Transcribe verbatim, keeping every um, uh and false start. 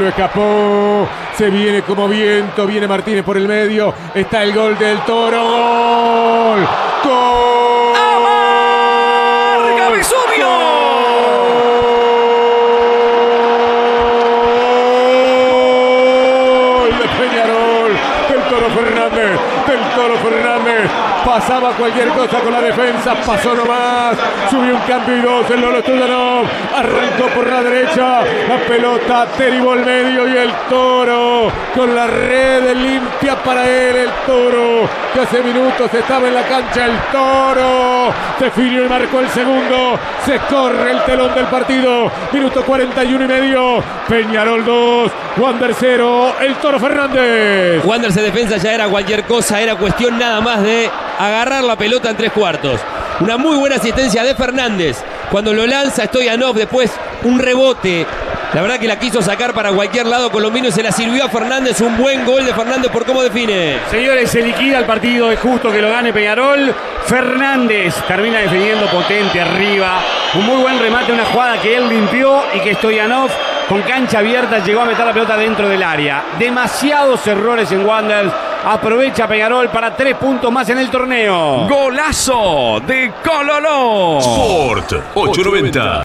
lo escapó. Se viene como viento. Viene Martínez por el medio. Está el gol del Toro. ¡Gol! ¡Gol! ¡Amarga Vesubio! ¡Gol de Peñarol! Del Toro Fernández. Del Toro Fernández. Pasaba cualquier cosa con la defensa, pasó nomás, subió un cambio y dos, el Lolo Stoyanov arrancó por la derecha, la pelota derivó al medio y el Toro con la red limpia para él, el Toro que hace minutos estaba en la cancha, el Toro definió y marcó el segundo, se corre el telón del partido, minuto cuarenta y uno y medio, Peñarol dos, Wander cero, el Toro Fernández. Wander se defensa, ya era cualquier cosa, era cuestión nada más de agarrar la pelota en tres cuartos. Una muy buena asistencia de Fernández. Cuando lo lanza Stoyanov, después un rebote. La verdad que la quiso sacar para cualquier lado Colombino, se la sirvió a Fernández. Un buen gol de Fernández por cómo define. Señores, se liquida el partido, es justo que lo gane Peñarol. Fernández termina defendiendo potente arriba. Un muy buen remate, una jugada que él limpió y que Stoyanov con cancha abierta llegó a meter la pelota dentro del área. Demasiados errores en Wanderers. Aprovecha Peñarol para tres puntos más en el torneo. Golazo de Cololó. Sport ocho noventa.